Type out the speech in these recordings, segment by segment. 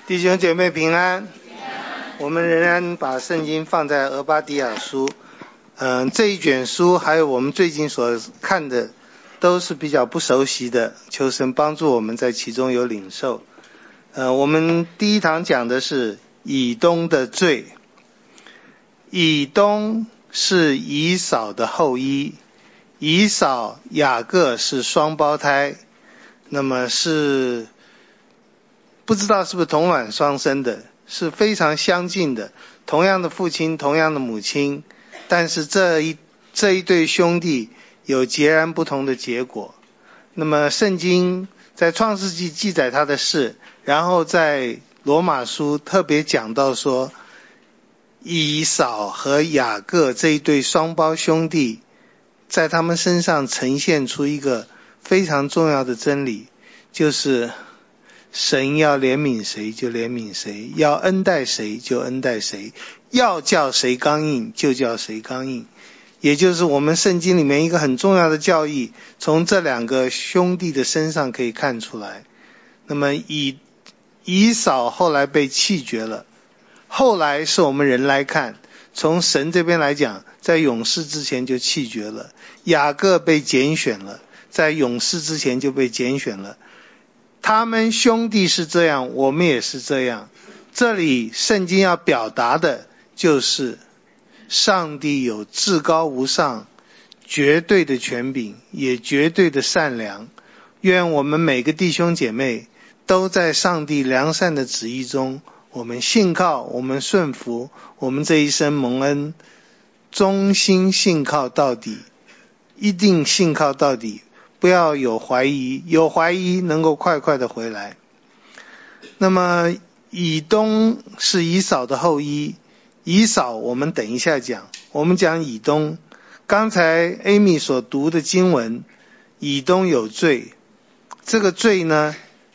弟兄姐妹平安。我们仍然把圣经放在俄巴底亚书。这一卷书还有我们最近所看的都是比较不熟悉的，求神帮助我们在其中有领受。我们第一堂讲的是以东的罪。以东是以扫的后裔，以扫雅各是双胞胎，那么是不知道是不是同卵双生的，是非常相近的，同样的父亲，同样的母亲，但是这一对兄弟有截然不同的结果。那么圣经在创世纪记载他的事，然后在罗马书特别讲到说，以扫和雅各这一对双胞兄弟，在他们身上呈现出一个非常重要的真理，就是神要怜悯谁就怜悯谁，要恩待谁就恩待谁，要叫谁刚硬就叫谁刚硬。也就是我们圣经里面一个很重要的教义，从这两个兄弟的身上可以看出来。那么以扫后来被弃绝了，后来是我们人来看，从神这边来讲，在永世之前就弃绝了。雅各被拣选了，在永世之前就被拣选了。他们兄弟是这样，我们也是这样。这里圣经要表达的就是上帝有至高无上绝对的权柄，也绝对的善良。愿我们每个弟兄姐妹都在上帝良善的旨意中，我们信靠，我们顺服，我们这一生蒙恩，忠心信靠到底，一定信靠到底，不要有怀疑，有怀疑能够快快的回来。那么以东是以扫的后裔，以扫我们等一下讲，我们讲以东。刚才 Amy 所读的经文，以东有罪，这个罪呢，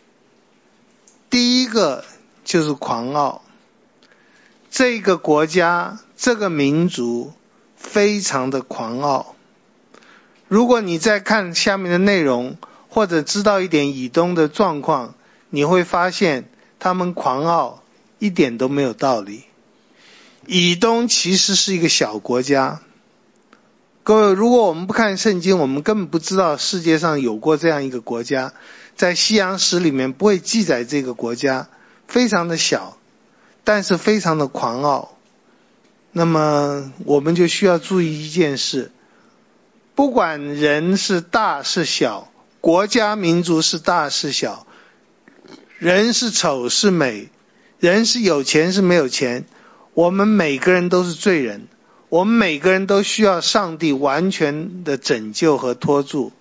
第一个就是狂傲。这个国家，这个民族非常的狂傲。如果你再看下面的内容，或者知道一点以东的状况，你会发现他们狂傲一点都没有道理。以东其实是一个小国家，各位，如果我们不看圣经，我们根本不知道世界上有过这样一个国家，在西洋史里面不会记载这个国家，非常的小，但是非常的狂傲。那么我们就需要注意一件事，不管人是大是小，国家民族是大是小，人是丑是美，人是有钱是没有钱，我们每个人都是罪人，我们每个人都需要上帝完全的拯救和托住。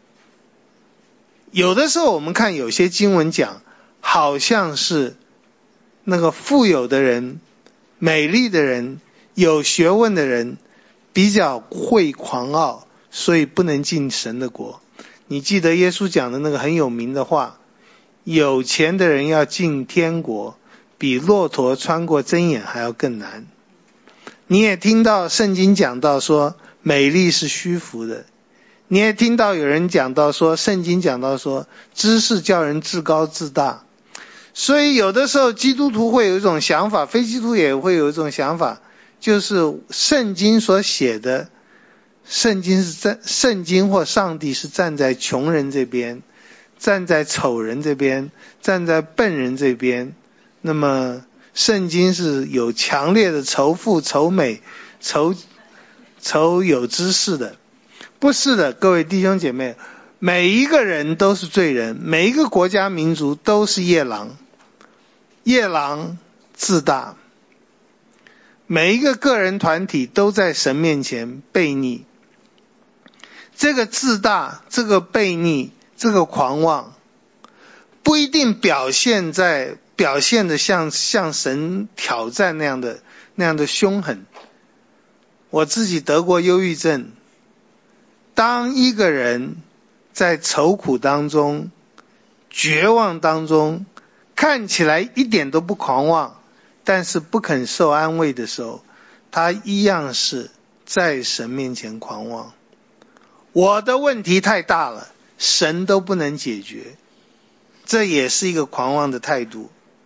有的时候我们看有些经文讲，好像是那个富有的人，美丽的人，有学问的人比较会狂傲，所以不能进神的国。你记得耶稣讲的那个很有名的话，有钱的人要进天国，比骆驼穿过针眼还要更难。你也听到圣经讲到说，美丽是虚浮的。你也听到有人讲到说，圣经讲到说，知识叫人自高自大。所以有的时候基督徒会有一种想法，非基督徒也会有一种想法，就是圣经所写的，圣经或上帝是站在穷人这边，站在丑人这边，站在笨人这边。那么圣经是有强烈的仇富、仇美、仇有知识的。不是的，各位弟兄姐妹，每一个人都是罪人，每一个国家民族都是夜郎，夜郎自大。每一个个人团体都在神面前悖逆。这个自大，这个悖逆，这个狂妄，不一定表现的像神挑战那样的凶狠。我自己得过忧郁症，当一个人在愁苦当中，绝望当中，看起来一点都不狂妄，但是不肯受安慰的时候，他一样是在神面前狂妄。我的问题太大了，神都不能解决，这也是一个狂妄的态度。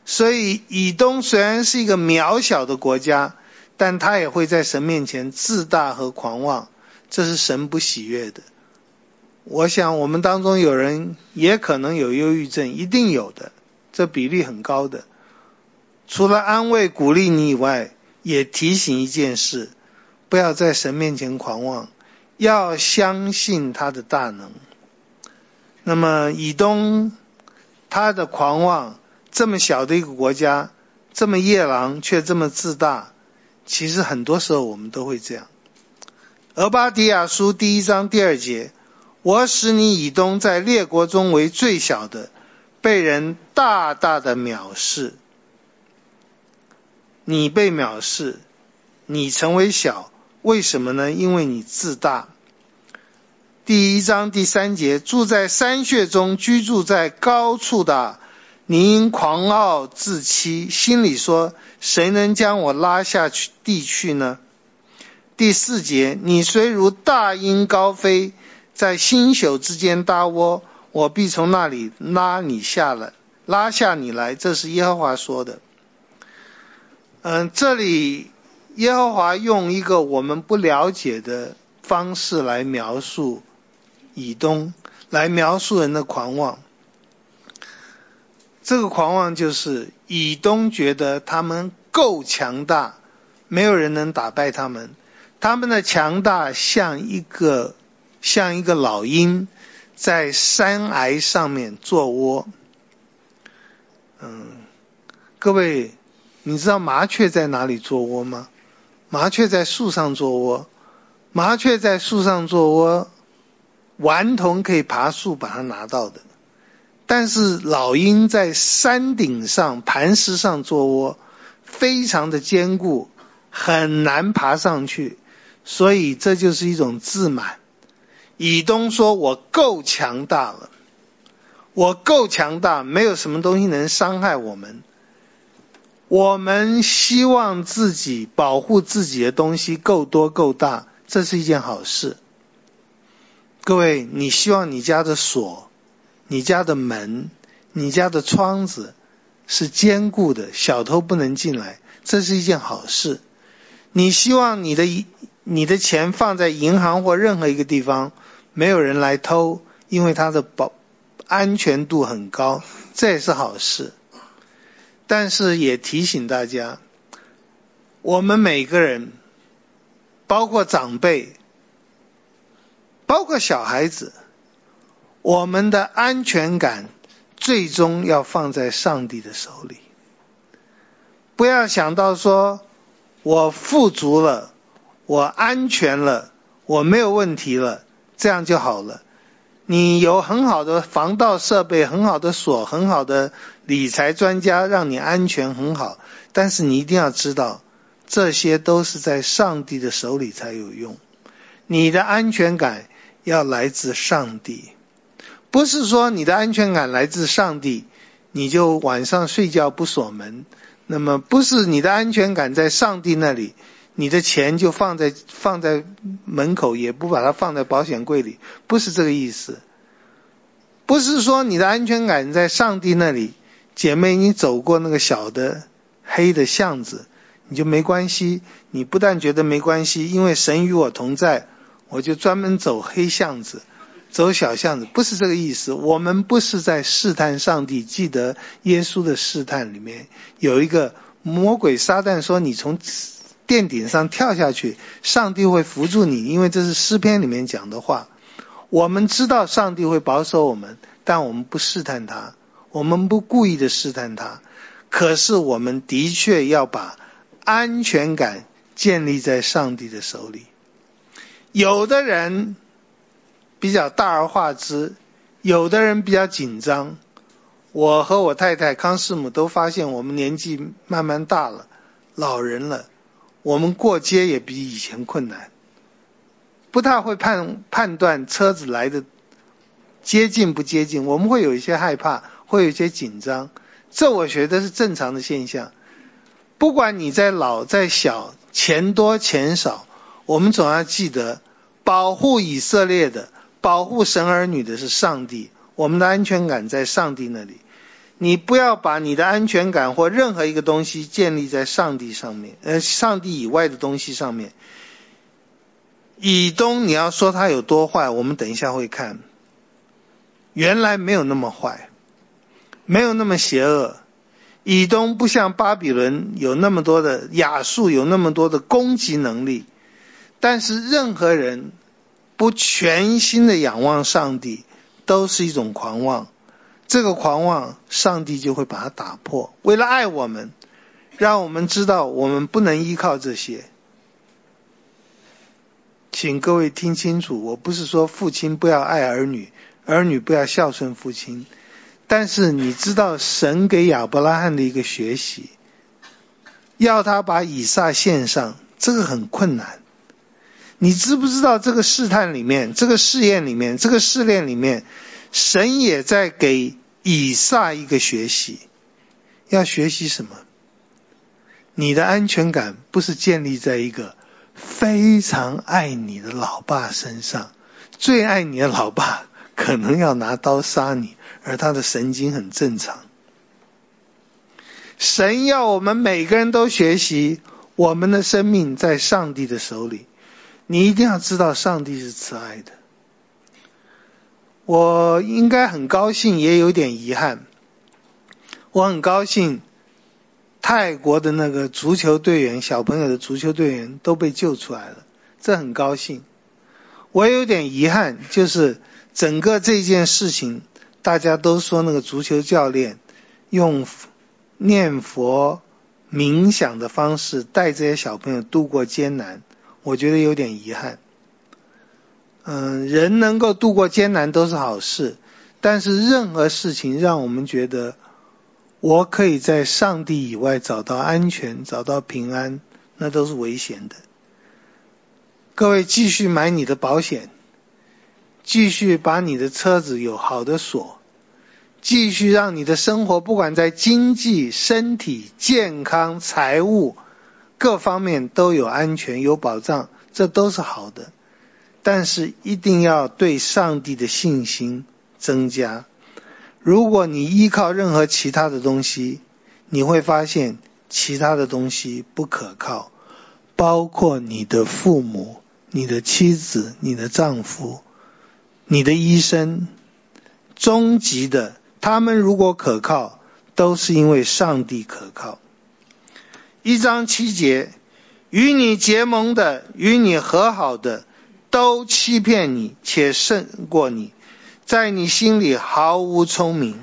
所以以东虽然是一个渺小的国家，但他也会在神面前自大和狂妄，这是神不喜悦的。我想我们当中有人也可能有忧郁症，一定有的，这比例很高的。除了安慰鼓励你以外，也提醒一件事，不要在神面前狂妄，要相信他的大能。那么以东他的狂妄，这么小的一个国家，这么夜郎却这么自大，其实很多时候我们都会这样。俄巴底亚书第1章第2节，我使你以东在列国中为最小的，被人大大的藐视。你被藐视，你成为小，为什么呢？因为你自大。第1章第3节，住在山穴中，居住在高处的，你因狂傲自欺，心里说，谁能将我拉下地去呢？第4节，你虽如大鹰高飞，在星宿之间搭窝，我必从那里拉下你来，这是耶和华说的。这里耶和华用一个我们不了解的方式来描述以东，来描述人的狂妄。这个狂妄就是以东觉得他们够强大，没有人能打败他们。他们的强大像一个老鹰在山崖上面做窝。各位，你知道麻雀在哪里做窝吗？麻雀在树上做窝。麻雀在树上做窝，顽童可以爬树把它拿到的。但是老鹰在山顶上磐石上做窝，非常的坚固，很难爬上去，所以这就是一种自满。以东说，我够强大了，我够强大，没有什么东西能伤害我们。我们希望自己保护自己的东西够多够大，这是一件好事。各位，你希望你家的锁，你家的门，你家的窗子是坚固的，小偷不能进来，这是一件好事。你希望你的钱放在银行或任何一个地方，没有人来偷，因为它的安全度很高，这也是好事。但是也提醒大家，我们每个人，包括长辈，包括小孩子，我们的安全感最终要放在上帝的手里。不要想到说我富足了，我安全了，我没有问题了，这样就好了。你有很好的防盗设备，很好的锁，很好的理财专家，让你安全很好，但是你一定要知道，这些都是在上帝的手里才有用。你的安全感要来自上帝，不是说你的安全感来自上帝，你就晚上睡觉不锁门。那么不是你的安全感在上帝那里，你的钱就放在门口，也不把它放在保险柜里，不是这个意思。不是说你的安全感在上帝那里，姐妹你走过那个小的黑的巷子，你就没关系。你不但觉得没关系，因为神与我同在，我就专门走黑巷子，走小巷子，不是这个意思。我们不是在试探上帝，记得耶稣的试探里面有一个魔鬼撒旦说，你从殿顶上跳下去，上帝会扶住你，因为这是诗篇里面讲的话。我们知道上帝会保守我们，但我们不试探他，我们不故意的试探他。可是我们的确要把安全感建立在上帝的手里。有的人比较大而化之，有的人比较紧张。我和我太太康师母都发现我们年纪慢慢大了，老人了，我们过街也比以前困难，不太会判断车子来的接近不接近，我们会有一些害怕，会有一些紧张，这我觉得是正常的现象。不管你在老在小，钱多钱少，我们总要记得，保护以色列的，保护神儿女的是上帝，我们的安全感在上帝那里。 你不要把你的安全感或任何一个东西建立在上帝上面，上帝以外的东西上面。以东你要说他有多坏，我们等一下会看，原来没有那么坏，没有那么邪恶。以东不像巴比伦有那么多的亚述有那么多的攻击能力，但是任何人不全心的仰望上帝都是一种狂妄，这个狂妄上帝就会把它打破。为了爱我们，让我们知道我们不能依靠这些。请各位听清楚，我不是说父亲不要爱儿女，儿女不要孝顺父亲，但是你知道神给亚伯拉罕的一个学习，要他把以撒献上，这个很困难。你知不知道这个试探里面，这个试验里面，这个试炼里面，神也在给以撒一个学习。要学习什么？你的安全感不是建立在一个非常爱你的老爸身上，最爱你的老爸可能要拿刀杀你，而他的神经很正常。神要我们每个人都学习，我们的生命在上帝的手里。你一定要知道上帝是慈爱的。我应该很高兴，也有点遗憾。我很高兴泰国的那个足球队员，小朋友的足球队员都被救出来了，这很高兴。我有点遗憾，就是整个这件事情，大家都说那个足球教练用念佛冥想的方式带这些小朋友度过艰难，我觉得有点遗憾。人能够度过艰难都是好事，但是任何事情让我们觉得我可以在上帝以外找到安全，找到平安，那都是危险的。各位继续买你的保险，继续把你的车子有好的锁，继续让你的生活不管在经济、身体、健康、财务各方面都有安全有保障，这都是好的。但是一定要对上帝的信心增加。如果你依靠任何其他的东西，你会发现其他的东西不可靠，包括你的父母、你的妻子、你的丈夫、你的医生，终极的，他们如果可靠，都是因为上帝可靠。1章7节，与你结盟的，与你和好的，都欺骗你，且胜过你，在你心里毫无聪明。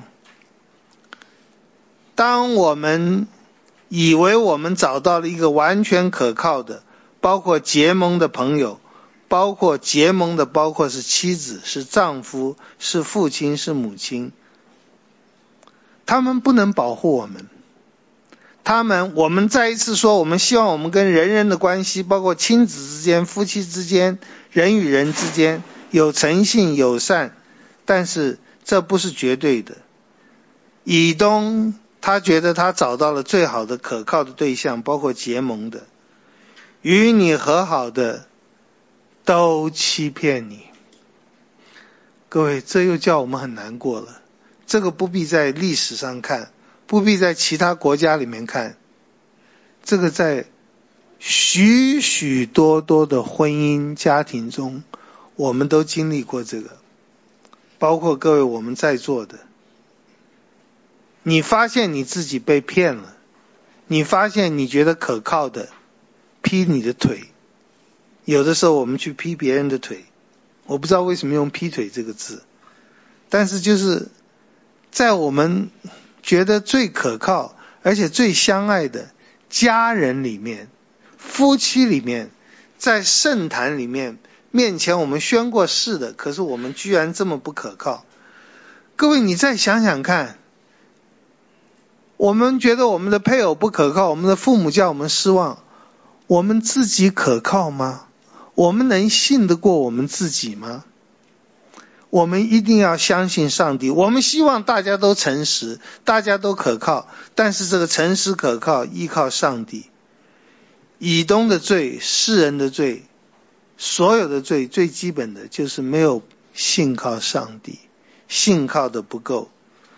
当我们以为我们找到了一个完全可靠的，包括结盟的朋友，包括结盟的，包括是妻子、是丈夫、是父亲、是母亲，他们不能保护我们。我们再一次说，我们希望我们跟人的关系，包括亲子之间、夫妻之间、人与人之间有诚信友善，但是这不是绝对的。以东他觉得他找到了最好的可靠的对象，包括结盟的，与你和好的都欺骗你。各位，这又叫我们很难过了。这个不必在历史上看，不必在其他国家里面看，这个在许许多多的婚姻家庭中，我们都经历过这个，包括各位我们在座的。你发现你自己被骗了，你发现你觉得可靠的劈你的腿，有的时候我们去劈别人的腿，我不知道为什么用劈腿这个字，但是就是在我们觉得最可靠而且最相爱的家人里面、夫妻里面，在圣坛里面面前我们宣过誓的，可是我们居然这么不可靠。各位，你再想想看，我们觉得我们的配偶不可靠，我们的父母叫我们失望，我们自己可靠吗？我们能信得过我们自己吗？我们一定要相信上帝。我们希望大家都诚实，大家都可靠，但是这个诚实可靠依靠上帝。以东的罪、世人的罪、所有的罪，最基本的就是没有信靠上帝，信靠的不够。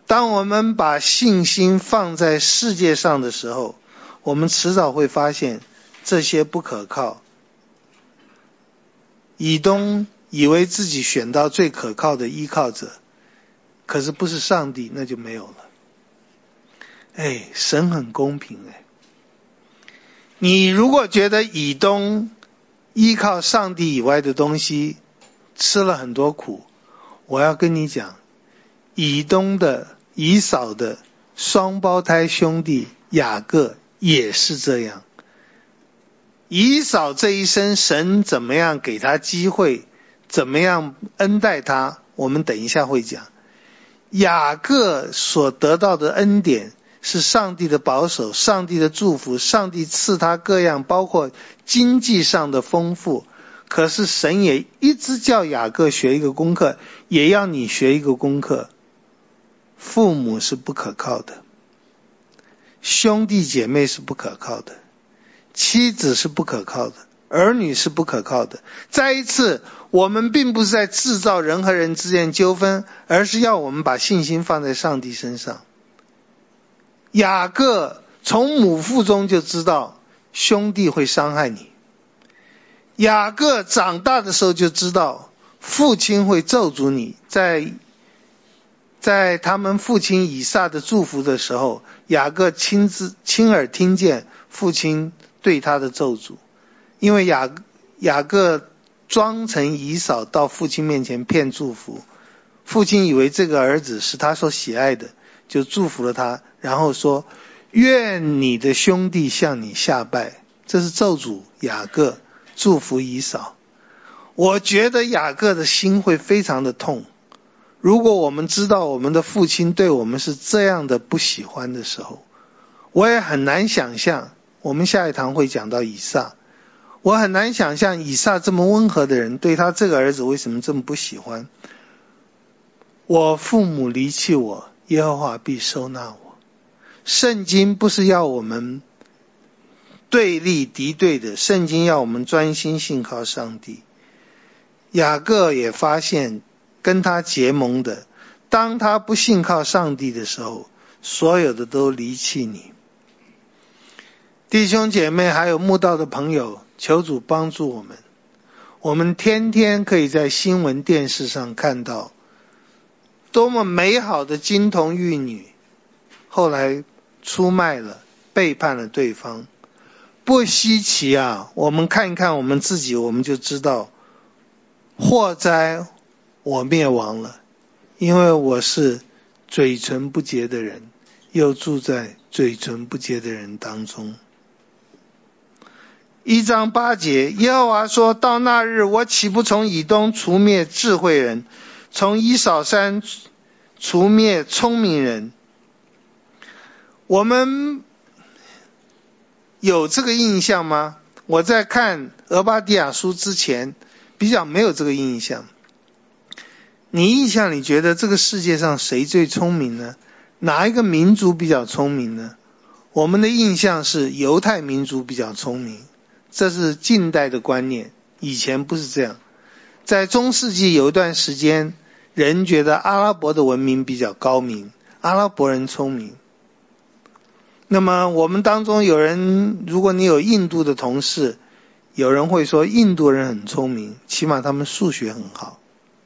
当我们把信心放在世界上的时候，我们迟早会发现这些不可靠。以东以为自己选到最可靠的依靠者，可是不是上帝，那就没有了。神很公平。你如果觉得以东依靠上帝以外的东西吃了很多苦，我要跟你讲，以扫的双胞胎兄弟雅各也是这样。以扫这一生，神怎么样给他机会，怎么样恩待他，我们等一下会讲。雅各所得到的恩典是上帝的保守，上帝的祝福，上帝赐他各样包括经济上的丰富。可是神也一直叫雅各学一个功课，也要你学一个功课。父母是不可靠的，兄弟姐妹是不可靠的，妻子是不可靠的，儿女是不可靠的。再一次，我们并不是在制造人和人之间纠纷，而是要我们把信心放在上帝身上。雅各从母腹中就知道兄弟会伤害你，雅各长大的时候就知道父亲会咒诅你。在他们父亲以撒的祝福的时候，雅各亲耳听见父亲对他的咒诅。因为雅各装成以扫到父亲面前骗祝福，父亲以为这个儿子是他所喜爱的，就祝福了他，然后说愿你的兄弟向你下拜。这是咒诅雅各，祝福以扫。我觉得雅各的心会非常的痛。如果我们知道我们的父亲对我们是这样的不喜欢的时候，我也很难想象，我们下一堂会讲到以撒，我很难想象以撒这么温和的人对他这个儿子为什么这么不喜欢。我父母离弃我，耶和华必收纳我。圣经不是要我们对立敌对的，圣经要我们专心信靠上帝。雅各也发现跟他结盟的，当他不信靠上帝的时候，所有的都离弃你。弟兄姐妹还有慕道的朋友，求主帮助我们。我们天天可以在新闻电视上看到多么美好的金童玉女，后来出卖了，背叛了对方。不稀奇啊，我们看一看我们自己，我们就知道祸哉我灭亡了，因为我是嘴唇不洁的人，又住在嘴唇不洁的人当中。1章8节，耶和华说，到那日，我岂不从以东除灭智慧人，从以扫山除灭聪明人。我们有这个印象吗？我在看俄巴底亚书之前比较没有这个印象。你印象里觉得这个世界上谁最聪明呢？哪一个民族比较聪明呢？我们的印象是犹太民族比较聪明，这是近代的观念，以前不是这样。在中世纪有一段时间，人觉得阿拉伯的文明比较高明，阿拉伯人聪明。那么我们当中有人，如果你有印度的同事，有人会说印度人很聪明，起码他们数学很好。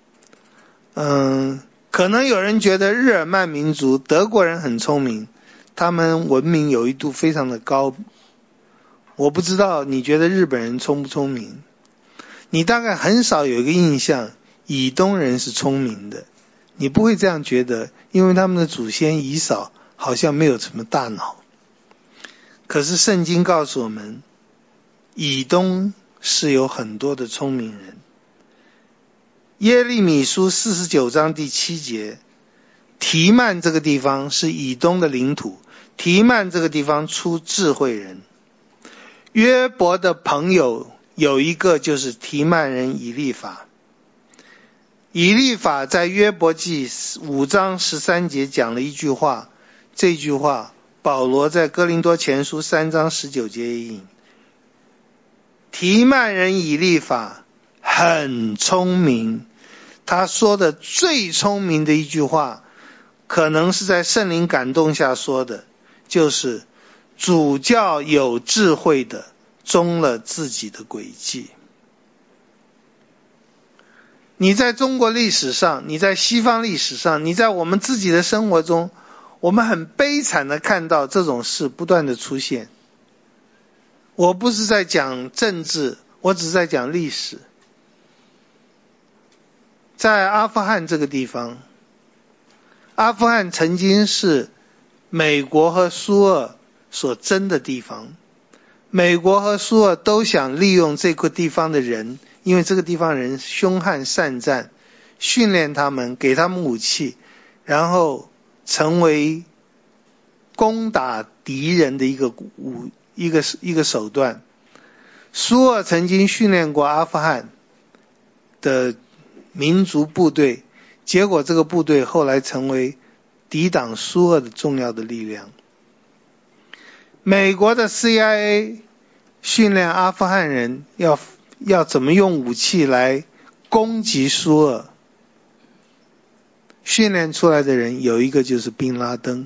可能有人觉得日耳曼民族德国人很聪明，他们文明有一度非常的高。我不知道你觉得日本人聪不聪明？你大概很少有一个印象以东人是聪明的，你不会这样觉得，因为他们的祖先以扫好像没有什么大脑。可是圣经告诉我们，以东是有很多的聪明人。耶利米书49章第7节，提曼这个地方是以东的领土，提曼这个地方出智慧人。约伯的朋友有一个就是提曼人以利法。以利法在约伯记5章13节讲了一句话，这句话保罗在哥林多前书3章19节也引。提曼人以利法很聪明，他说的最聪明的一句话， 可能是在圣灵感动下说的，就是主教有智慧的中了自己的诡计。你在中国历史上，你在西方历史上，你在我们自己的生活中，我们很悲惨的看到这种事不断的出现。我不是在讲政治，我只是在讲历史。在阿富汗这个地方，阿富汗曾经是美国和苏俄所争的地方，美国和苏俄都想利用这个地方的人，因为这个地方人凶悍善战，训练他们，给他们武器，然后成为攻打敌人的一个手段。苏俄曾经训练过阿富汗的民族部队，结果这个部队后来成为抵挡苏俄的重要的力量。美国的 CIA 训练阿富汗人要怎么用武器来攻击苏俄，训练出来的人有一个就是宾拉登。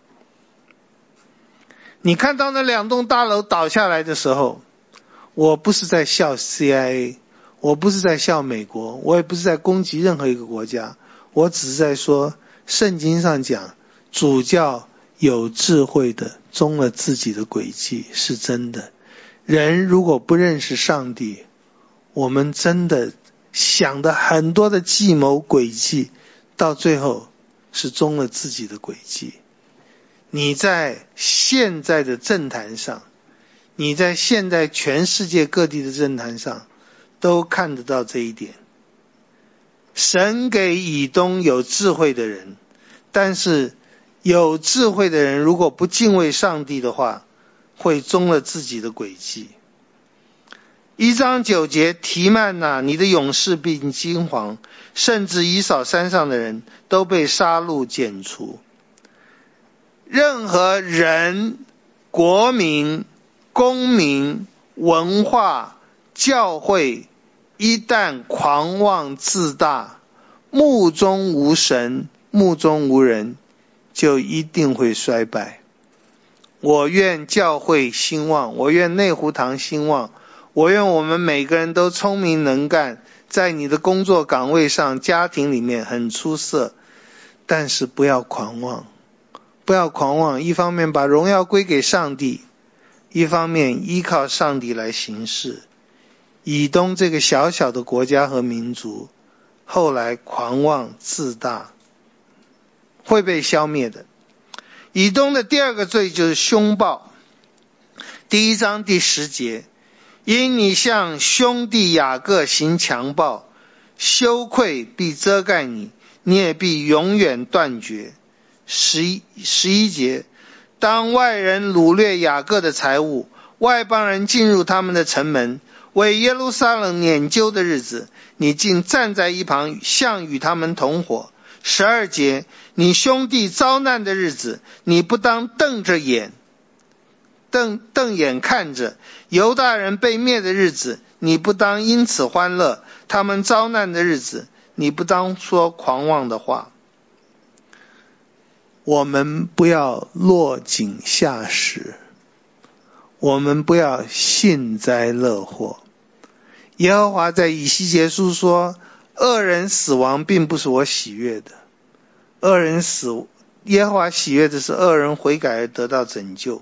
你看到那2栋大楼倒下来的时候，我不是在笑 CIA， 我不是在笑美国，我也不是在攻击任何一个国家，我只是在说圣经上讲主教有智慧的中了自己的诡计是真的。人如果不认识上帝，我们真的想的很多的计谋诡计，到最后是中了自己的诡计。你在现在的政坛上，你在现在全世界各地的政坛上都看得到这一点。神给以东有智慧的人，但是有智慧的人如果不敬畏上帝的话，会中了自己的诡计。1章9节，提曼哪，你的勇士并惊惶，甚至以扫山上的人都被杀戮剪除。任何人、国民、公民、文化、教会一旦狂妄自大，目中无神，目中无人，就一定会衰败。我愿教会兴旺，我愿内湖堂兴旺，我愿我们每个人都聪明能干，在你的工作岗位上、家庭里面很出色，但是不要狂妄。不要狂妄，一方面把荣耀归给上帝，一方面依靠上帝来行事。以东这个小小的国家和民族，后来狂妄自大，会被消灭的。以东的第2个罪就是凶暴。第1章第10节，因你向兄弟雅各行强暴，羞愧必遮盖你，你也必永远断绝。11节，当外人掳掠雅各的财物，外邦人进入他们的城门，为耶路撒冷撵揪的日子，你竟站在一旁，像与他们同伙。12节，你兄弟遭难的日子，你不当瞪眼看着；犹大人被灭的日子，你不当因此欢乐；他们遭难的日子，你不当说狂妄的话。我们不要落井下石，我们不要幸灾乐祸。耶和华在以西结书说，恶人死亡并不是我喜悦的，耶和华喜悦的是恶人悔改而得到拯救。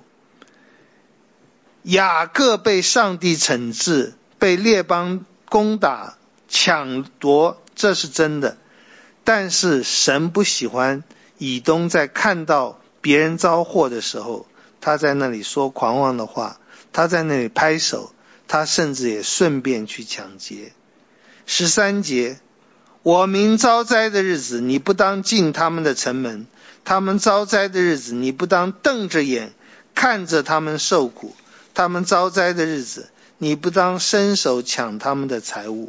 雅各被上帝惩治，被列邦攻打抢夺，这是真的，但是神不喜欢以东在看到别人遭祸的时候，他在那里说狂妄的话，他在那里拍手，他甚至也顺便去抢劫。13节，我民遭灾的日子，你不当进他们的城门；他们遭灾的日子，你不当瞪着眼看着他们受苦；他们遭灾的日子，你不当伸手抢他们的财物。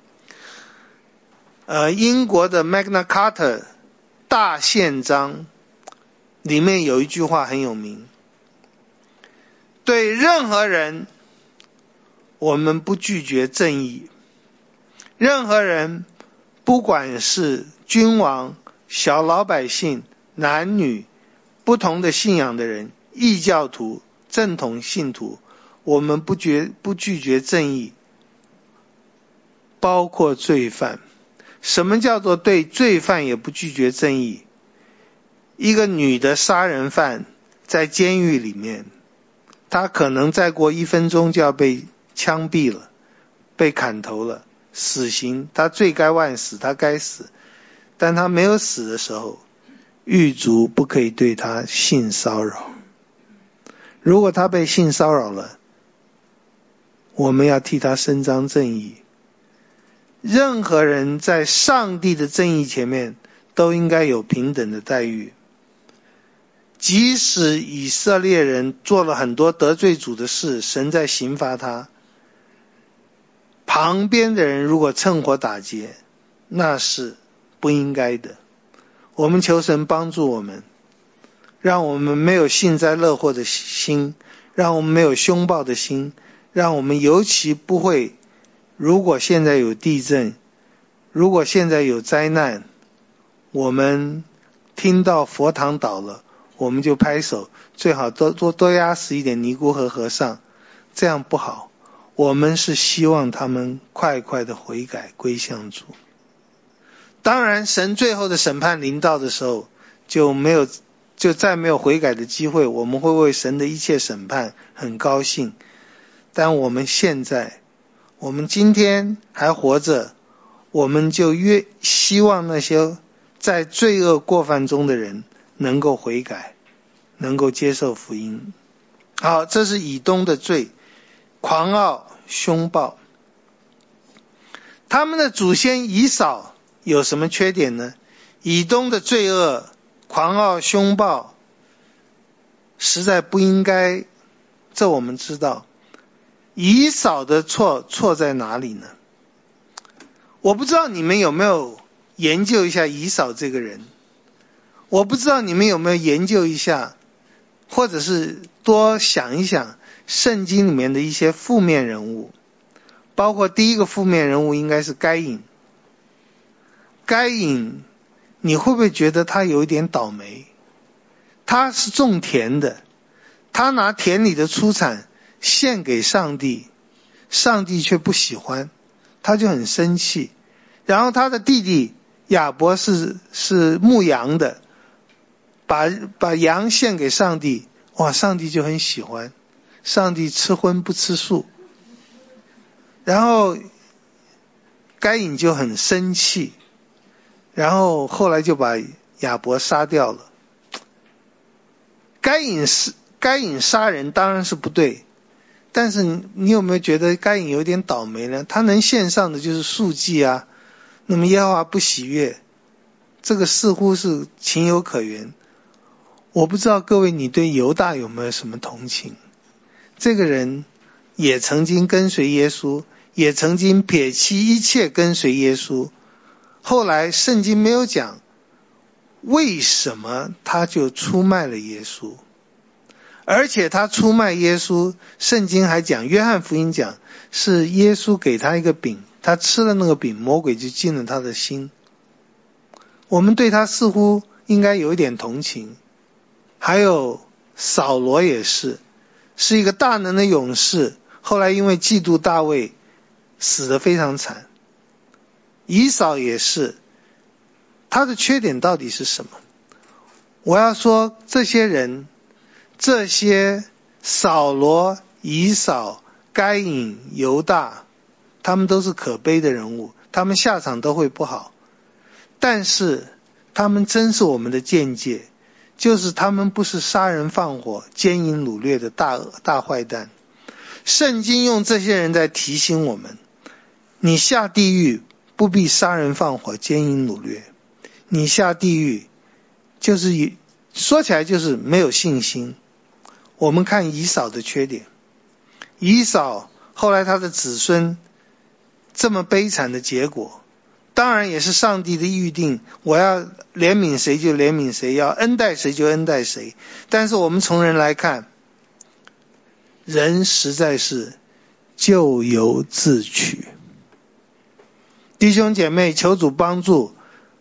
英国的 Magna Carta 大宪章里面有一句话很有名，对任何人我们不拒绝正义，任何人不管是君王、小老百姓、 男女、不同的信仰的人、异教徒、正统信徒，我们不拒绝正义，包括罪犯。什么叫做对罪犯也不拒绝正义？一个女的杀人犯在监狱里面，她可能再过1分钟就要被枪毙了，被砍头了，死刑，她罪该万死，她该死。但她没有死的时候，狱卒不可以对她性骚扰。如果她被性骚扰了，我们要替她伸张正义。任何人在上帝的正义前面都应该有平等的待遇。即使以色列人做了很多得罪主的事，神在刑罚他，旁边的人如果趁火打劫，那是不应该的。我们求神帮助我们，让我们没有幸灾乐祸的心，让我们没有凶暴的心，让我们尤其不会，如果现在有地震，如果现在有灾难，我们听到佛堂倒了，我们就拍手，最好多压死一点尼姑和和尚，这样不好。我们是希望他们快快的悔改归向主。当然神最后的审判临到的时候，就再没有悔改的机会，我们会为神的一切审判很高兴。但我们现在，我们今天还活着，我们就越希望那些在罪恶过犯中的人能够悔改，能够接受福音。好，这是以东的罪，狂傲凶暴。他们的祖先以扫有什么缺点呢？以东的罪恶狂傲凶暴实在不应该，这我们知道。以扫的错在哪里呢？我不知道你们有没有研究一下以扫这个人，我不知道你们有没有研究一下，或者是多想一想圣经里面的一些负面人物，包括第一个负面人物应该是该隐。该隐，你会不会觉得他有一点倒霉？他是种田的，他拿田里的出产献给上帝，上帝却不喜欢，他就很生气。然后他的弟弟亚伯是牧羊的，把羊献给上帝，哇，上帝就很喜欢，上帝吃荤不吃素。然后该隐就很生气，然后后来就把亚伯杀掉了。该隐杀人当然是不对，但是你有没有觉得该隐有点倒霉呢？他能献上的就是素祭啊，那么耶和华不喜悦，这个似乎是情有可原。我不知道各位你对犹大有没有什么同情？这个人也曾经跟随耶稣，也曾经撇弃一切跟随耶稣，后来圣经没有讲为什么他就出卖了耶稣，而且他出卖耶稣，圣经还讲，约翰福音讲，是耶稣给他一个饼，他吃了那个饼，魔鬼就进了他的心。我们对他似乎应该有一点同情。还有扫罗也是一个大能的勇士，后来因为嫉妒大卫死得非常惨。以扫也是，他的缺点到底是什么？我要说这些人，这些扫罗、以扫、该隐、犹大，他们都是可悲的人物，他们下场都会不好。但是他们真是我们的鉴戒，就是他们不是杀人放火、奸淫掳掠的大坏蛋。圣经用这些人在提醒我们，你下地狱不必杀人放火、奸淫掳掠，你下地狱就是说起来就是没有信心。我们看以扫的缺点，以扫后来他的子孙这么悲惨的结果，当然也是上帝的预定，我要怜悯谁就怜悯谁，要恩待谁就恩待谁。但是我们从人来看，人实在是咎由自取。弟兄姐妹，求主帮助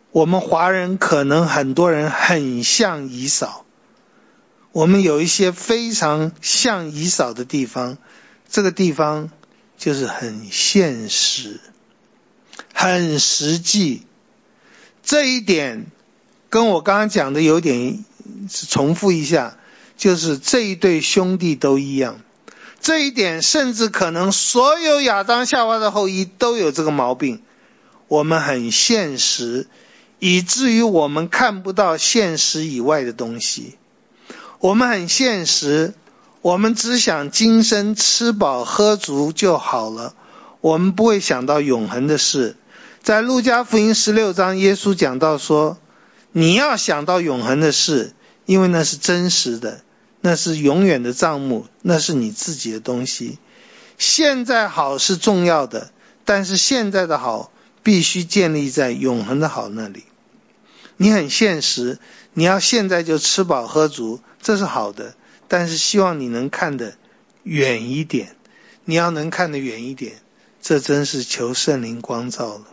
我们华人可能很多人很像以扫，我们有一些非常像以扫的地方，这个地方就是很现实，很实际。这一点跟我刚刚讲的有点重复一下，就是这一对兄弟都一样。这一点甚至可能所有亚当夏娃的后裔都有这个毛病，我们很现实，以至于我们看不到现实以外的东西。我们很现实，我们只想今生吃饱喝足就好了，我们不会想到永恒的事。在路加福音16章，耶稣讲到说，你要想到永恒的事，因为那是真实的，那是永远的账目，那是你自己的东西。现在好是重要的，但是现在的好必须建立在永恒的好那里。你很现实，你要现在就吃饱喝足，这是好的，但是希望你能看得远一点，你要能看得远一点，这真是求圣灵光照了。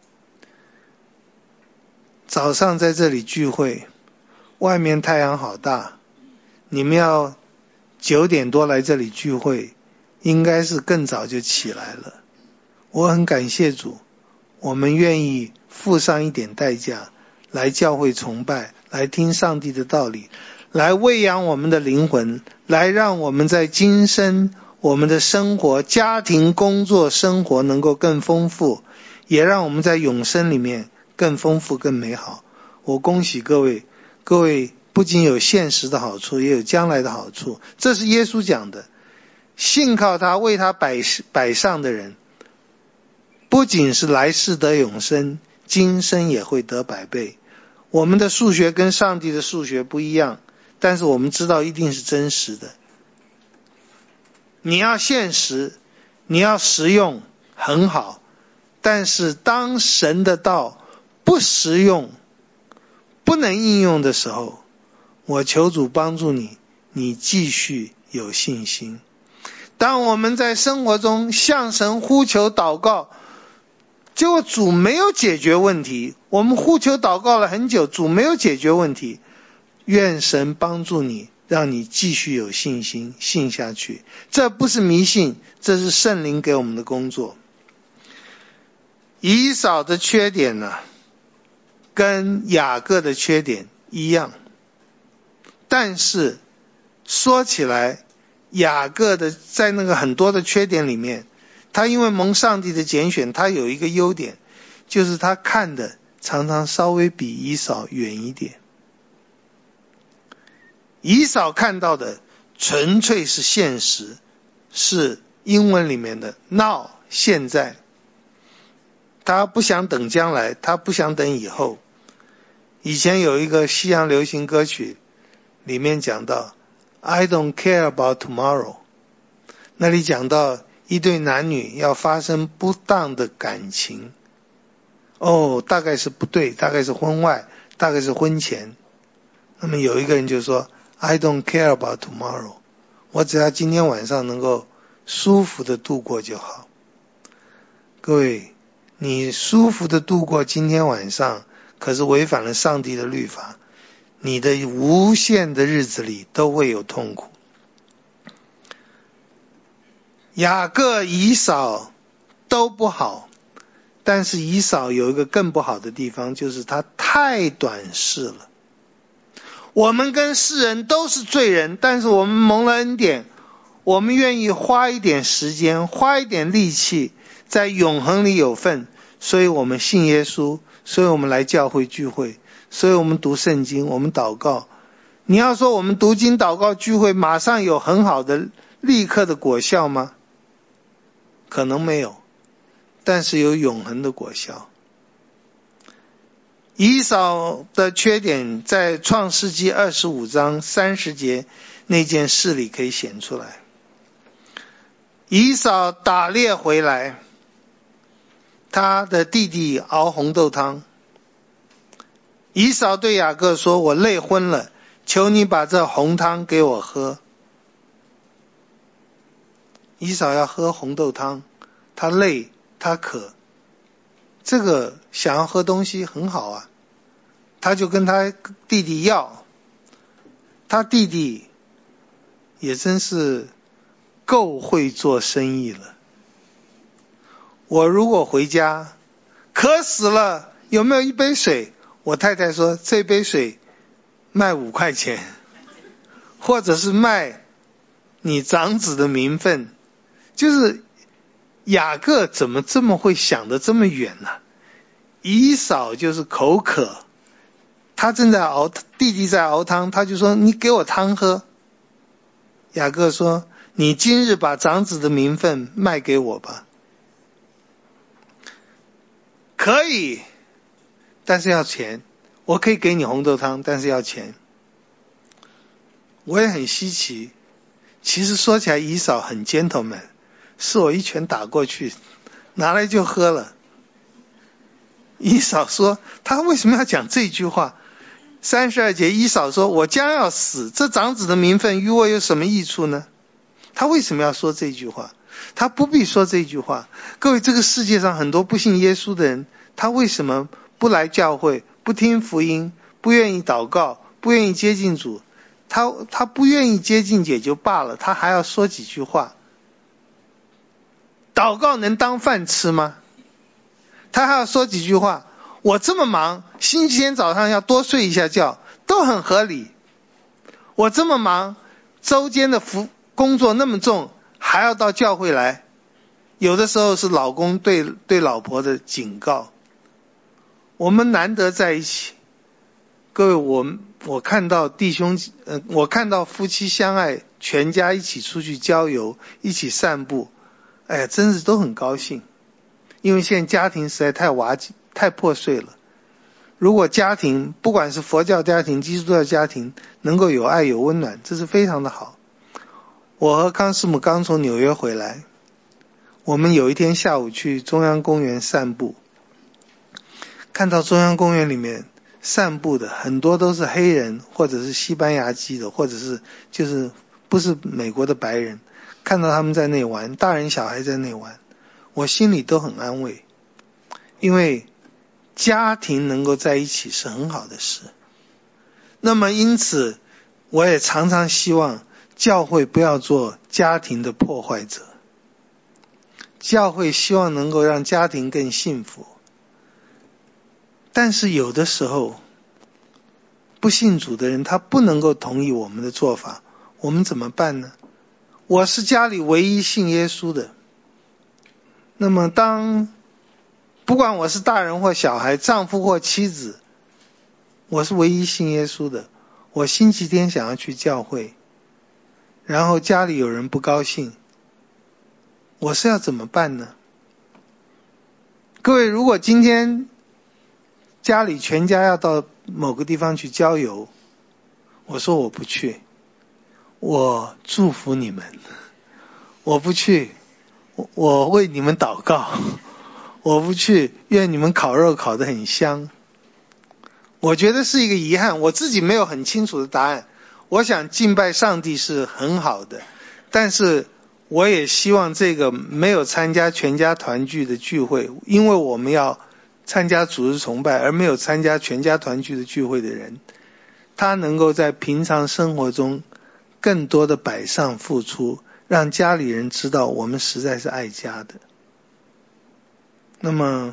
早上在这里聚会，外面太阳好大，你们要9点多来这里聚会，应该是更早就起来了。我很感谢主，我们愿意付上一点代价来教会崇拜，来听上帝的道理，来喂养我们的灵魂，来让我们在今生我们的生活、家庭、工作、生活能够更丰富，也让我们在永生里面更丰富更美好。我恭喜各位，各位不仅有现实的好处，也有将来的好处。这是耶稣讲的，信靠他为他摆上的人，不仅是来世得永生，今生也会得100倍。我们的数学跟上帝的数学不一样，但是我们知道一定是真实的。你要现实，你要实用，很好，但是当神的道不实用，不能应用的时候，我求主帮助你，你继续有信心。当我们在生活中向神呼求祷告，结果主没有解决问题，我们呼求祷告了很久，主没有解决问题，愿神帮助你，让你继续有信心，信下去。这不是迷信，这是圣灵给我们的工作。以扫的缺点呢，跟雅各的缺点一样，但是说起来，雅各的在那个很多的缺点里面，他因为蒙上帝的拣选，他有一个优点，就是他看的常常稍微比以扫远一点。以扫看到的纯粹是现实，是英文里面的 now 现在，他不想等将来，他不想等以后。以前有一个西洋流行歌曲里面讲到 I don't care about tomorrow， 那里讲到一对男女要发生不当的感情，大概是不对，大概是婚外，大概是婚前。那么有一个人就说 I don't care about tomorrow， 我只要今天晚上能够舒服的度过就好。各位，你舒服的度过今天晚上，可是违反了上帝的律法，你的无限的日子里都会有痛苦。雅各、以扫都不好，但是以扫有一个更不好的地方，就是他太短视了。我们跟世人都是罪人，但是我们蒙了恩典，我们愿意花一点时间，花一点力气，在永恒里有份，所以我们信耶稣，所以我们来教会聚会，所以我们读圣经，我们祷告。你要说我们读经祷告聚会马上有很好的立刻的果效吗？可能没有，但是有永恒的果效。以扫的缺点在创世纪25章30节那件事里可以显出来。以扫打猎回来，他的弟弟熬红豆汤，以扫对雅各说，我累昏了，求你把这红汤给我喝。以扫要喝红豆汤，他累，他渴，这个想要喝东西很好啊， 他就跟他弟弟要，他弟弟也真是够会做生意了。我如果回家渴死了，有没有一杯水？我太太说这杯水卖5块钱，或者是卖你长子的名分。就是雅各怎么这么会想得这么远呢？以扫就是口渴，他正在熬，弟弟在熬汤，他就说你给我汤喝。雅各说你今日把长子的名分卖给我吧。可以，但是要钱。我可以给你红豆汤，但是要钱。我也很稀奇，其实说起来以扫很 gentleman， 是我一拳打过去，拿来就喝了。以扫说他为什么要讲这句话？32节，以扫说我将要死，这长子的名分与我有什么益处呢？他为什么要说这句话？他不必说这句话。各位，这个世界上很多不信耶稣的人，他为什么不来教会，不听福音，不愿意祷告，不愿意接近主？他不愿意接近也就罢了，他还要说几句话。祷告能当饭吃吗？他还要说几句话。我这么忙，星期天早上要多睡一下觉，都很合理。我这么忙，周间的工作那么重，还要到教会来。有的时候是老公对老婆的警告。我们难得在一起，各位，我看到弟兄，我看到夫妻相爱，全家一起出去郊游，一起散步，哎呀，真是都很高兴。因为现在家庭实在太破碎了。如果家庭，不管是佛教家庭、基督教家庭，能够有爱有温暖，这是非常的好。我和康师母刚从纽约回来，我们有一天下午去中央公园散步，看到中央公园里面散步的很多都是黑人，或者是西班牙籍的，或者是就是不是美国的白人，看到他们在那玩，大人小孩在那玩，我心里都很安慰。因为家庭能够在一起是很好的事。那么因此我也常常希望教会不要做家庭的破坏者，教会希望能够让家庭更幸福。但是有的时候不信主的人他不能够同意我们的做法，我们怎么办呢？我是家里唯一信耶稣的，那么不管我是大人或小孩，丈夫或妻子，我是唯一信耶稣的。我星期天想要去教会，然后家里有人不高兴，我是要怎么办呢？各位，如果今天家里全家要到某个地方去郊游，我说我不去，我祝福你们，我不去，我为你们祷告，我不去，愿你们烤肉烤得很香。我觉得是一个遗憾，我自己没有很清楚的答案。我想敬拜上帝是很好的，但是我也希望这个没有参加全家团聚的聚会，因为我们要参加主日崇拜而没有参加全家团聚的聚会的人，他能够在平常生活中更多的摆上付出，让家里人知道我们实在是爱家的。那么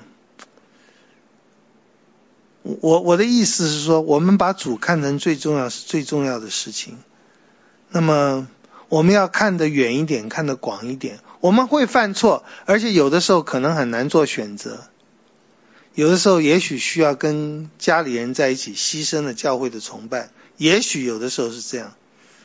我的意思是说，我们把主看成最重要是最重要的事情。那么我们要看得远一点，看得广一点。我们会犯错，而且有的时候可能很难做选择，有的时候也许需要跟家里人在一起，牺牲了教会的崇拜，也许有的时候是这样。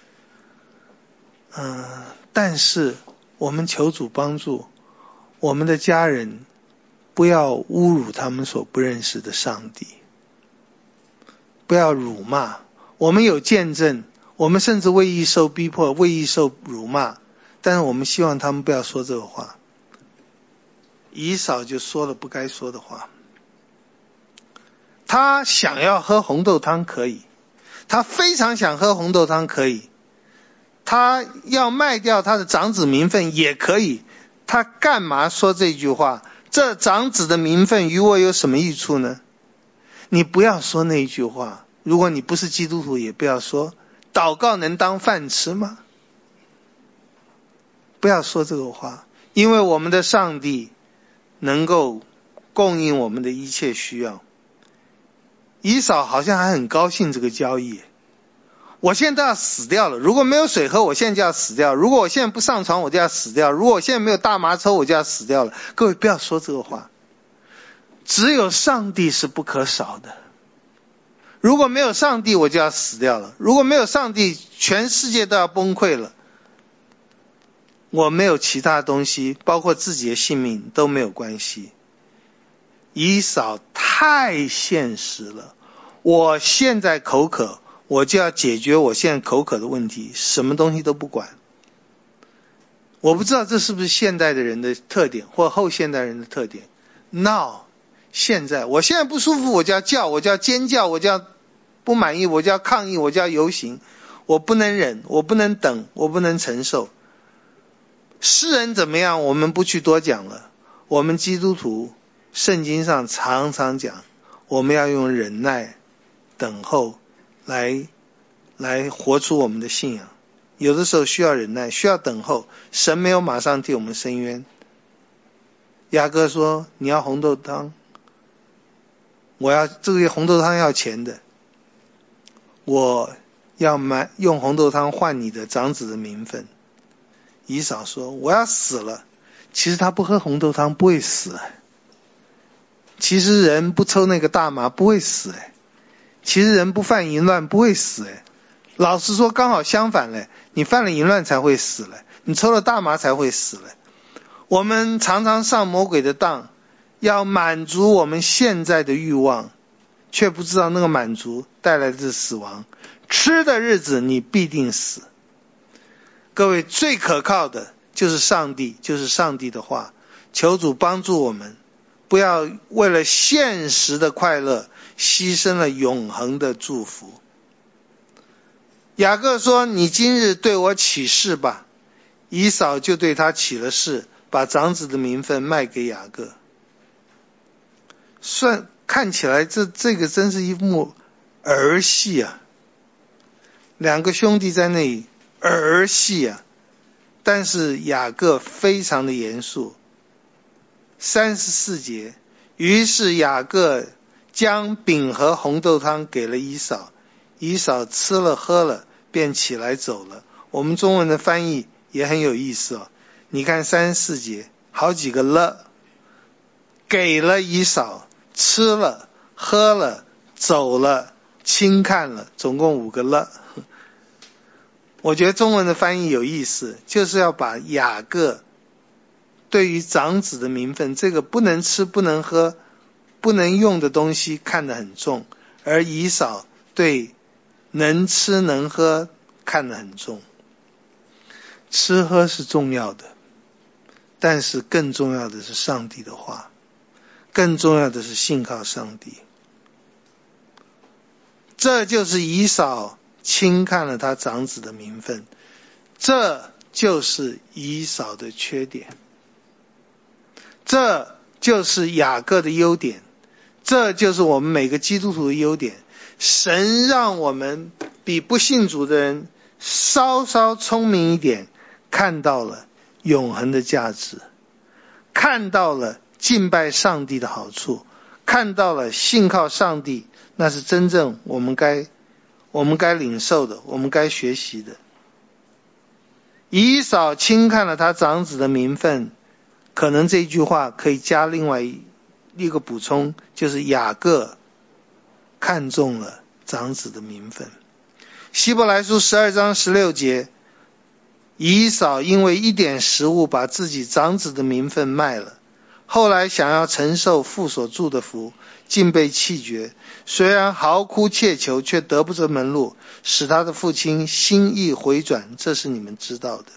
但是我们求主帮助我们的家人，不要侮辱他们所不认识的上帝，不要辱骂。我们有见证，我们甚至为义受逼迫，为义受辱骂，但是我们希望他们不要说这个话。以扫就说了不该说的话。他想要喝红豆汤可以，他非常想喝红豆汤可以，他要卖掉他的长子名分也可以，他干嘛说这句话？这长子的名分与我有什么益处呢？ 你不要说那一句话，如果你不是基督徒也不要说，祷告能当饭吃吗？不要说这个话，因为我们的上帝能够供应我们的一切需要。以扫好像还很高兴这个交易，我现在都要死掉了，如果没有水喝我现在就要死掉，如果我现在不上床我就要死掉，如果我现在没有大麻抽我就要死掉了。各位不要说这个话，只有上帝是不可少的，如果没有上帝我就要死掉了，如果没有上帝全世界都要崩溃了，我没有其他东西包括自己的性命都没有关系。以扫太现实了，我现在口渴我就要解决我现在口渴的问题，什么东西都不管。我不知道这是不是现代的人的特点或后现代人的特点。现在我现在不舒服我就要叫，我就要尖叫，我就要不满意我就要抗议，我就要游行，我不能忍，我不能等，我不能承受。世人怎么样我们不去多讲了，我们基督徒圣经上常常讲，我们要用忍耐等候来活出我们的信仰。有的时候需要忍耐，需要等候，神没有马上替我们伸冤。雅各说你要红豆汤，我要这个月红豆汤要钱的，我要用红豆汤换你的长子的名分。以扫说我要死了，其实他不喝红豆汤不会死，其实人不抽那个大麻不会死，其实人不犯淫乱不会死。老实说刚好相反嘞，你犯了淫乱才会死嘞，你抽了大麻才会死嘞。我们常常上魔鬼的当，要满足我们现在的欲望，却不知道那个满足带来的是死亡。吃的日子你必定死。各位，最可靠的就是上帝，就是上帝的话。求主帮助我们，不要为了现实的快乐牺牲了永恒的祝福。雅各说你今日对我起誓吧，以扫就对他起了誓，把长子的名分卖给雅各。看起来这个真是一幕儿戏啊，两个兄弟在那里儿戏啊。但是雅各非常的严肃。34节，于是雅各将饼和红豆汤给了以扫，以扫吃了喝了便起来走了。我们中文的翻译也很有意思哦，你看34节好几个了，给了以扫，吃了喝了走了轻看了，总共5个了。我觉得中文的翻译有意思，就是要把雅各对于长子的名分，这个不能吃不能喝不能用的东西看得很重，而以扫对能吃能喝看得很重。吃喝是重要的，但是更重要的是上帝的话，更重要的是信靠上帝。这就是以扫轻看了他长子的名分，这就是以扫的缺点，这就是雅各的优点，这就是我们每个基督徒的优点。神让我们比不信主的人稍稍聪明一点，看到了永恒的价值，看到了敬拜上帝的好处，看到了信靠上帝，那是真正我们该领受的，我们该学习的。以扫轻看了他长子的名分，可能这一句话可以加另外一个补充，就是雅各看中了长子的名分。希伯来书12章16节，以扫因为一点食物把自己长子的名分卖了，后来想要承受父所祝的福，竟被弃绝，虽然嚎哭切求，却得不着门路，使他的父亲心意回转，这是你们知道的。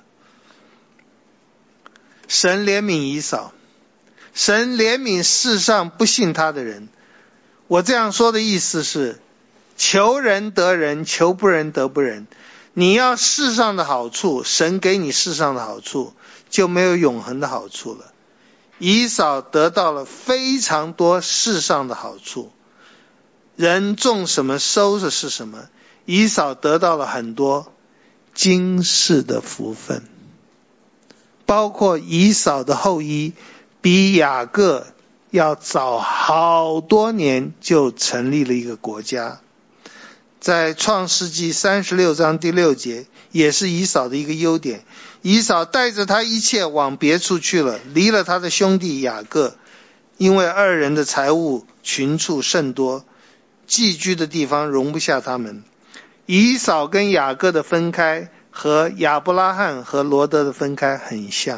神怜悯以扫，神怜悯世上不信他的人。我这样说的意思是，求人得人，求不人得不人。你要世上的好处，神给你世上的好处，就没有永恒的好处了。以扫得到了非常多世上的好处， 人种什么收的是什么。以扫得到了很多今世的福分，包括以扫的后裔比雅各要早好多年就成立了一个国家。在创世纪36章第6节，也是以扫的一个优点。以扫带着他一切往别处去了，离了他的兄弟雅各，因为二人的财物群畜甚多，寄居的地方容不下他们。以扫跟雅各的分开和亚伯拉罕和罗德的分开很像。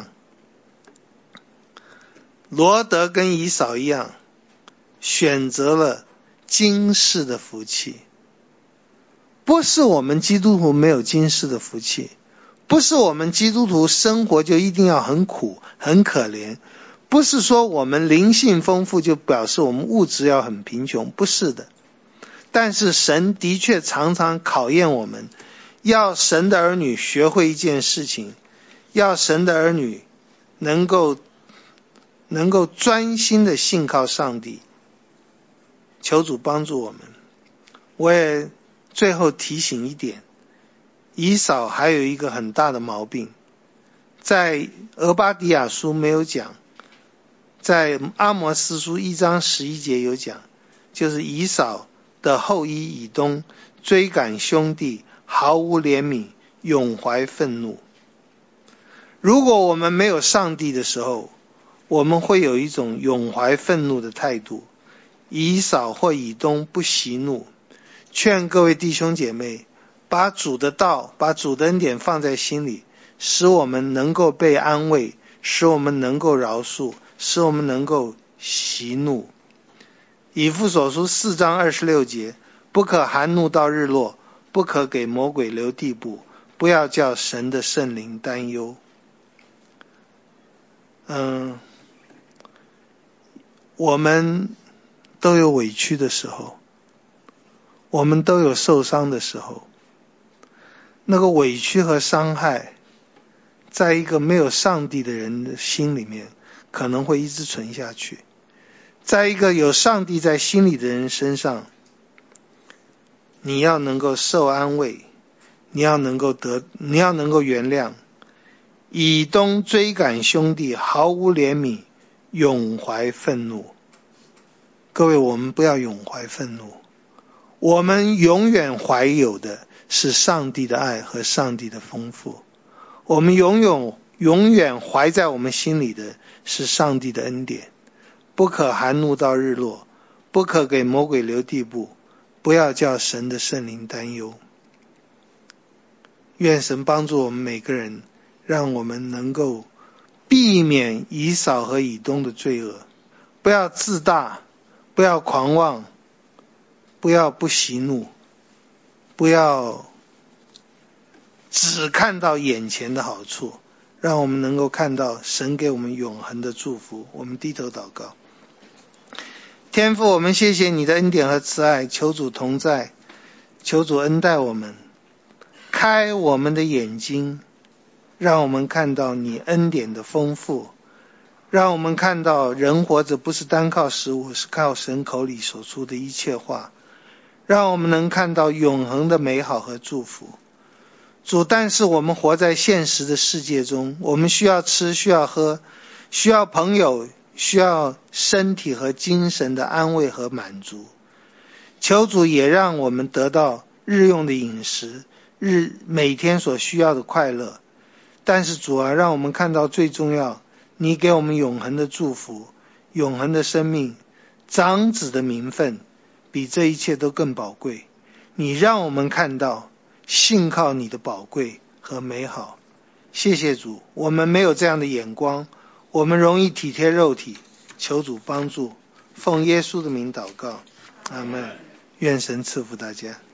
罗德跟以扫一样，选择了今世的福气。不是我们基督徒没有今世的福气，不是我们基督徒生活就一定要很苦很可怜，不是说我们灵性丰富就表示我们物质要很贫穷，不是的。但是神的确常常考验我们，要神的儿女学会一件事情，要神的儿女能够专心的信靠上帝。求主帮助我们。我也最后提醒一点，以扫还有一个很大的毛病，在俄巴底亚书没有讲，在阿摩司书1章11节有讲，就是以扫的后裔以东追赶兄弟，毫无怜悯，永怀愤怒。如果我们没有上帝的时候，我们会有一种永怀愤怒的态度。以扫或以东不息怒。劝各位弟兄姐妹，把主的道，把主的恩典放在心里，使我们能够被安慰，使我们能够饶恕，使我们能够息怒。以弗所书4章26节，不可含怒到日落，不可给魔鬼留地步，不要叫神的圣灵担忧。我们都有委屈的时候，我们都有受伤的时候。那个委屈和伤害，在一个没有上帝的人的心里面，可能会一直存下去。在一个有上帝在心里的人身上，你要能够受安慰，你要能够原谅。以东追赶兄弟，毫无怜悯，永怀愤怒。各位，我们不要永怀愤怒，我们永远怀有的是上帝的爱和上帝的丰富。我们永远怀在我们心里的是上帝的恩典。不可含怒到日落，不可给魔鬼留地步，不要叫神的圣灵担忧。愿神帮助我们每个人，让我们能够避免以扫和以东的罪恶。不要自大，不要狂妄，不要不息怒，不要只看到眼前的好处，让我们能够看到神给我们永恒的祝福。我们低头祷告。天父，我们谢谢你的恩典和慈爱，求主同在，求主恩待我们，开我们的眼睛，让我们看到你恩典的丰富，让我们看到人活着不是单靠食物，是靠神口里所出的一切话，让我们能看到永恒的美好和祝福。主，但是我们活在现实的世界中，我们需要吃，需要喝，需要朋友，需要身体和精神的安慰和满足。求主也让我们得到日用的饮食，每天所需要的快乐。但是主啊，让我们看到最重要，你给我们永恒的祝福，永恒的生命，长子的名分比这一切都更宝贵。你让我们看到信靠你的宝贵和美好。谢谢主，我们没有这样的眼光，我们容易体贴肉体，求主帮助。奉耶稣的名祷告，阿们。愿神赐福大家。